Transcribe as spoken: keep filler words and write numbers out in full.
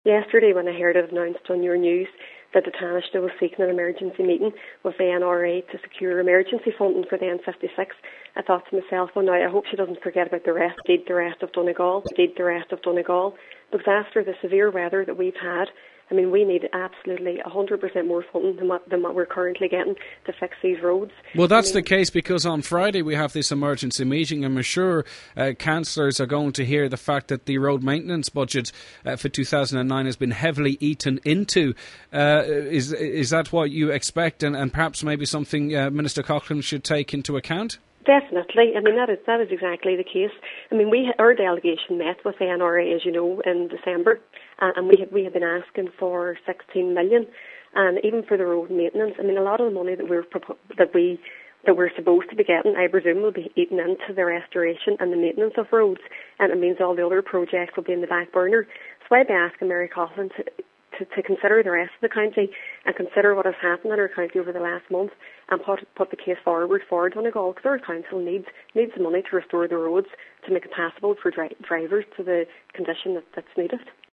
Yesterday, when I heard it announced on your news that the Taoiseach was seeking an emergency meeting with the N R A to secure emergency funding for the N fifty-six, I thought to myself, well, now I hope she doesn't forget about the rest, indeed the rest of Donegal, indeed the rest of Donegal, because after the severe weather that we've had, I mean, we need absolutely one hundred percent more funding than what, than what we're currently getting to fix these roads. Well, that's I mean, the case because on Friday we have this emergency meeting, and I'm sure uh, councillors are going to hear the fact that the road maintenance budget uh, for two thousand nine has been heavily eaten into. Uh, is is that what you expect, and, and perhaps maybe something uh, Minister Coughlin should take into account? Definitely. I mean, that is that is exactly the case. I mean, we our delegation met with the N R A, as you know, in December, uh, and we had, we had been asking for sixteen million, and even for the road maintenance. I mean, a lot of the money that we're that we that we're supposed to be getting, I presume, will be eaten into the restoration and the maintenance of roads, and it means all the other projects will be in the back burner. So I'd be asking Mary Coughlin to. To, to consider the rest of the county and consider what has happened in our county over the last month and put, put the case forward for Donegal, because our council needs needs the money to restore the roads to make it passable for dri- drivers to the condition that, that's needed.